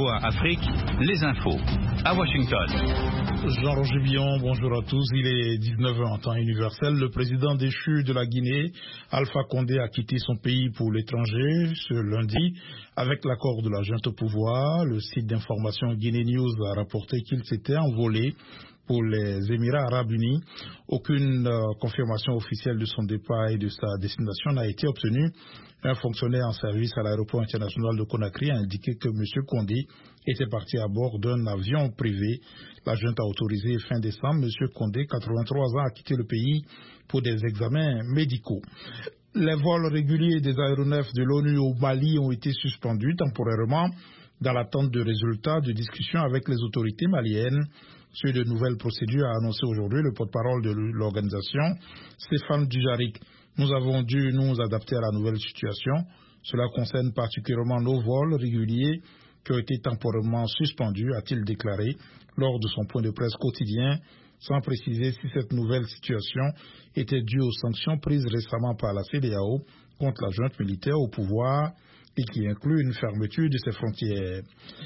VOA Afrique, les infos. À Washington. Jean-Roger Billon, bonjour à tous. Il est 19h en temps universel. Le président déchu de la Guinée, Alpha Condé, a quitté son pays pour l'étranger ce lundi avec l'accord de la junte au pouvoir. Le site d'information Guinée News a rapporté qu'il s'était envolé pour les Émirats Arabes Unis. Aucune confirmation officielle de son départ et de sa destination n'a été obtenue. Un fonctionnaire en service à l'aéroport international de Conakry a indiqué que M. Condé était parti à bord d'un avion privé. La junte a autorisé fin décembre M. Condé, 83 ans, à quitter le pays pour des examens médicaux. Les vols réguliers des aéronefs de l'ONU au Mali ont été suspendus temporairement dans l'attente de résultats de discussions avec les autorités maliennes. Sur de nouvelles procédures a annoncé aujourd'hui le porte-parole de l'organisation, Stéphane Dujarric. Nous avons dû nous adapter à la nouvelle situation. Cela concerne particulièrement nos vols réguliers qui ont été temporairement suspendus, a-t-il déclaré lors de son point de presse quotidien, sans préciser si cette nouvelle situation était due aux sanctions prises récemment par la CEDEAO contre la junte militaire au pouvoir et qui inclut une fermeture de ses frontières.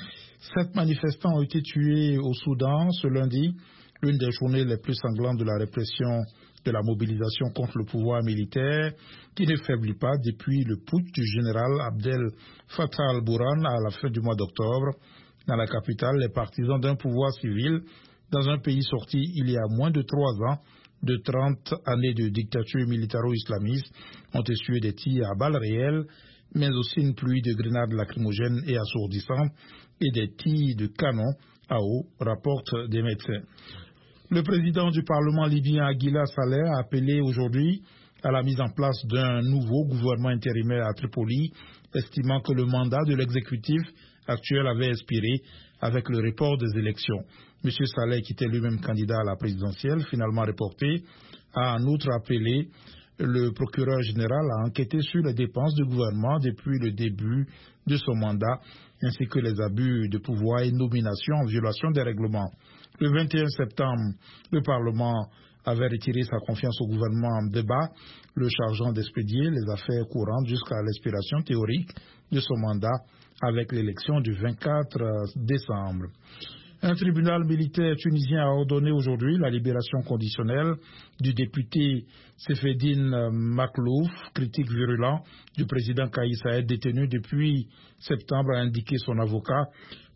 7 manifestants ont été tués au Soudan ce lundi, l'une des journées les plus sanglantes de la répression de la mobilisation contre le pouvoir militaire qui ne faiblit pas depuis le putsch du général Abdel Fattah al-Burhan à la fin du mois d'octobre. Dans la capitale, les partisans d'un pouvoir civil dans un pays sorti il y a moins de 3 ans de 30 années de dictature militaro-islamiste ont essuyé des tirs à balles réelles, mais aussi une pluie de grenades lacrymogènes et assourdissantes et des tirs de canon à eau, rapportent des médecins. Le président du Parlement libyen, Aguila Saleh, a appelé aujourd'hui à la mise en place d'un nouveau gouvernement intérimaire à Tripoli, estimant que le mandat de l'exécutif actuel avait expiré avec le report des élections. M. Saleh, qui était lui-même candidat à la présidentielle, finalement reporté, a en outre appelé le procureur général à enquêter sur les dépenses du gouvernement depuis le début de son mandat, ainsi que les abus de pouvoir et nominations en violation des règlements. Le 21 septembre, le Parlement avait retiré sa confiance au gouvernement en débat, le chargeant d'expédier les affaires courantes jusqu'à l'expiration théorique de son mandat avec l'élection du 24 décembre. Un tribunal militaire tunisien a ordonné aujourd'hui la libération conditionnelle du député Sefedine Maklouf, critique virulent du président Kais Saied, détenu depuis septembre, a indiqué son avocat.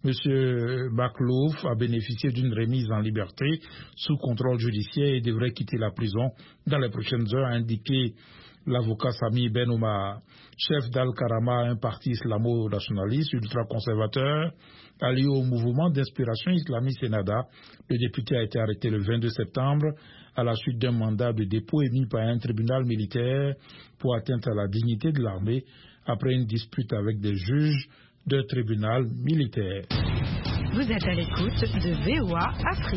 M. Maklouf a bénéficié d'une remise en liberté sous contrôle judiciaire et devrait quitter la prison dans les prochaines heures, a indiqué l'avocat Sami Ben Oumar. Chef d'Al-Karama, un parti islamo-nationaliste ultra-conservateur, allié au mouvement d'inspiration islamiste Ennahda, le député a été arrêté le 22 septembre à la suite d'un mandat de dépôt émis par un tribunal militaire pour atteinte à la dignité de l'armée après une dispute avec des juges d'un tribunal militaire. Vous êtes à l'écoute de VOA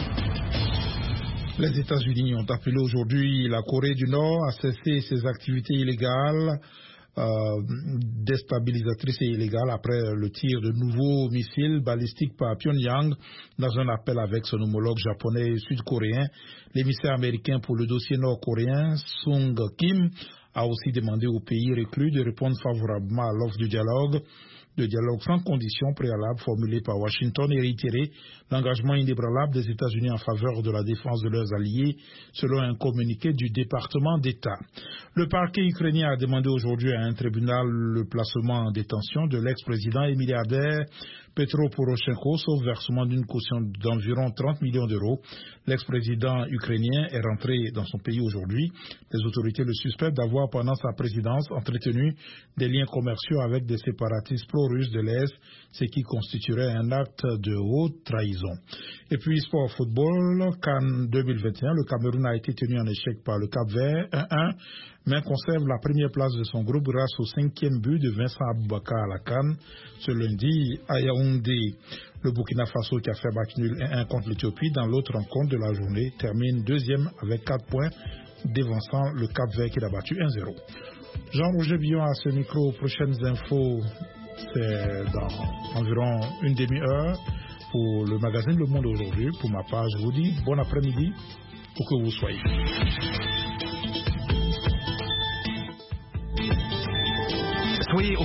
Afrique. Les États-Unis ont appelé aujourd'hui la Corée du Nord à cesser ses activités illégales, déstabilisatrices et illégales après le tir de nouveaux missiles balistiques par Pyongyang dans un appel avec son homologue japonais et sud-coréen. L'émissaire américain pour le dossier nord-coréen, Sung Kim, a aussi demandé aux pays reclus de répondre favorablement à l'offre de dialogue sans conditions préalables formulée par Washington et réitérer l'engagement inébranlable des États-Unis en faveur de la défense de leurs alliés, selon un communiqué du département d'État. Le parquet ukrainien a demandé aujourd'hui à un tribunal le placement en détention de l'ex-président et milliardaire Petro Poroshenko, sauf versement d'une caution d'environ 30 millions d'euros. L'ex-président ukrainien est rentré dans son pays aujourd'hui. Les autorités le suspectent d'avoir, pendant sa présidence, entretenu des liens commerciaux avec des séparatistes pro-russes de l'Est, ce qui constituerait un acte de haute trahison. Et puis, sport football, CAN 2021, le Cameroun a été tenu en échec par le Cap-Vert 1-1, mais conserve la première place de son groupe grâce au 5e but de Vincent Aboubakar à la CAN ce lundi à Yaoundé. Le Burkina Faso, qui a fait match nul 1-1 contre l'Éthiopie dans l'autre rencontre de la journée, termine deuxième avec 4 points, dévançant le Cap-Vert qui l'a battu 1-0. Jean-Roger Billon à ce micro. Prochaines infos, c'est dans environ une demi-heure pour le magazine Le Monde aujourd'hui. Pour ma part, je vous dis bon après-midi où que vous soyez. Soyez